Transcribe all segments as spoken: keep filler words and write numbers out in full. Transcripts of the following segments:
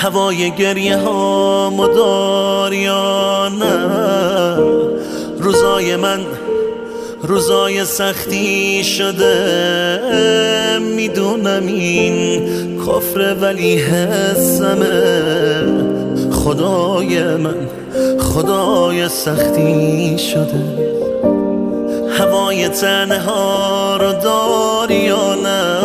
هوای گریه ها مدار یا نه؟ روزای من روزای سختی شده، میدونم این کفر ولی حسمه. خدای من خدای سختی شده. هوای تنها رو داری یا نه؟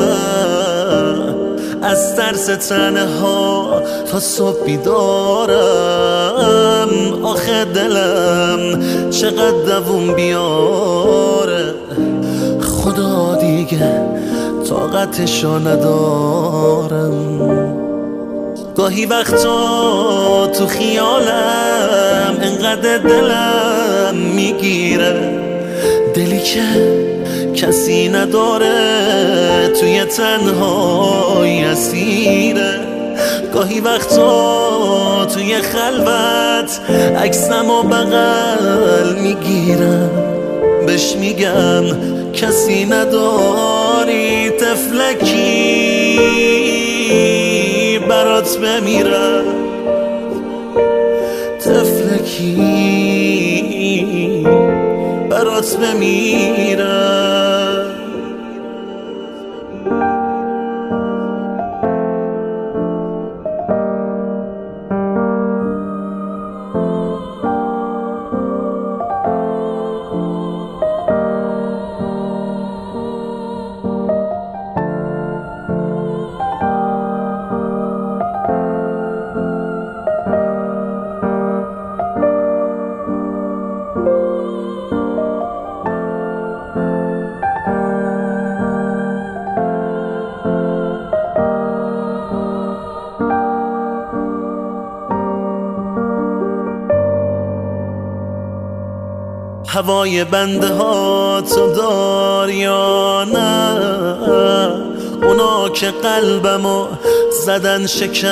از ترس تنها تا صبح بیدارم. آخه دلم چقدر دووم بیاره، خدا دیگه طاقتشو ندارم. گاهی وقتا تو خیالم انقدر دلم میگیره، دلی که کسی نداره توی تنهایی اسیره. گاهی وقتا توی خلوت عکسم و بغل میگیرم، بهش میگم کسی نداری، تفلکی برات بمیرم، تفلکی برات بمیرم. هوای بنده ها تو دار یا نه؟ اونا که قلبمو زدن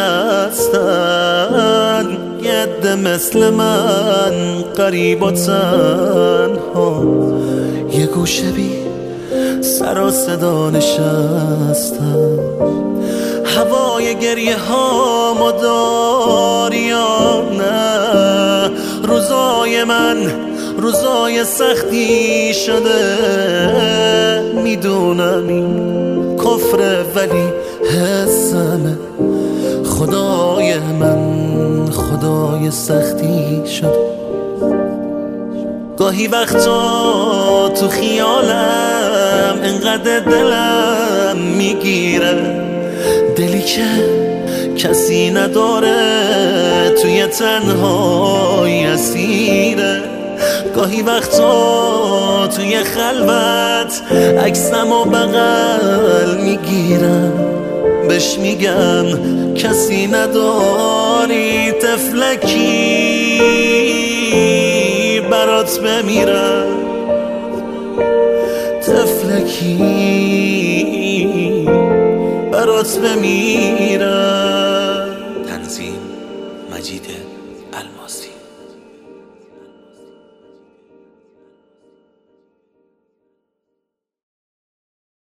شکستن، یه عده مثل من غریب و تنها یه گوشه بی سر و صدا نشستن. هوای گریه ها مدار یا نه؟ روزای من روزای سختی شده، میدونم این کفر ولی حسمه. خدای من خدای سختی شده. گاهی وقتا تو خیالم انقدر دلم میگیره، دلی که کسی نداره توی تنهایی اسیره. گاهی وقتا توی خلوت عکسم و بغل میگیرم، بهش میگم کسی نداری، تفلکی برات بمیرم، تفلکی برات بمیرم. تنظیم مجید